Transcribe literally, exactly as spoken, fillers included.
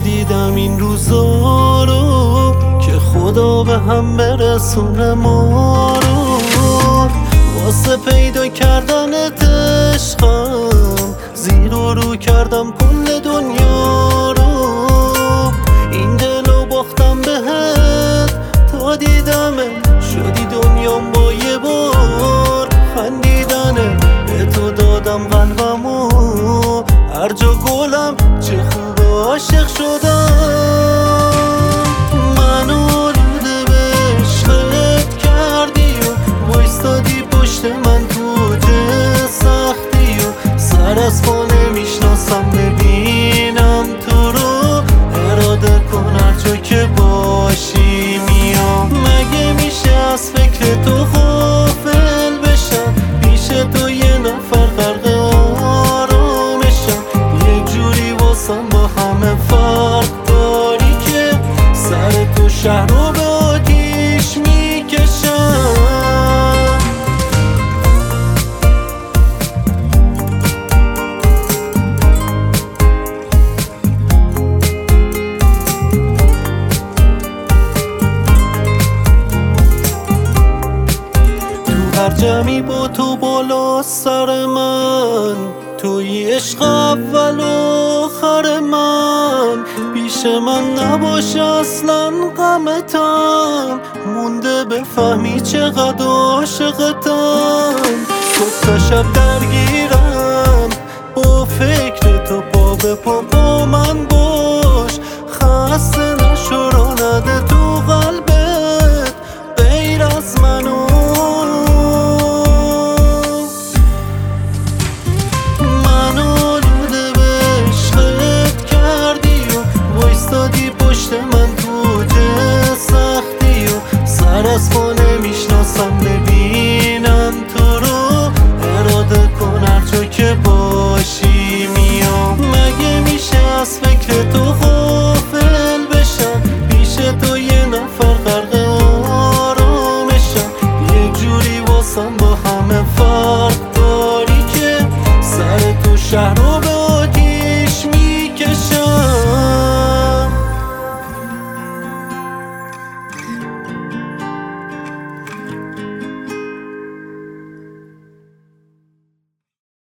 دیدم این روزا رو که خدا به هم برسونه ما رو. واسه پیدا کردنت عشقم زیر و رو کردم کل دنیا رو. این دلو باختم بهت تا دیدمت شدی دنیام با یه بار خندیدنه. به تو دادم قلبمو هر جا گلم چه خوب عاشق شدم. منو آلوده به عشقت کردی و وایستادی پشت من تو چه سختی و سر از پا نمیشناسم ببینم تو رو. اراده کن هر جا که باشی میام. مگه میشه از فکر تو غافل بشم پیش تو یه نفر غرق آرامشم. یه جوری واسم با همه فرق داری که سر تو شهر رو به آتیش میکشم. هر جمعی با تو بالا سر من توی عشق اول و آخر من. پیش من نباشه اصلا غمتم مونده بفهمی چقدر عاشقتم. صبح تا شب درگیرم با فکر تو پا به پا با من باش. خسته نشو را نده تو قلبت غیر از منو. پشت من تو چه سختی و سر از پا نمیشناسم ببینم تو رو. اراده کن هر جا که باشی میام. مگه میشه از فکر تو غافل بشم پیش تو یه نفر غرق آرامشم. یه جوری واسم با همه فرق داری که سر تو شهر رو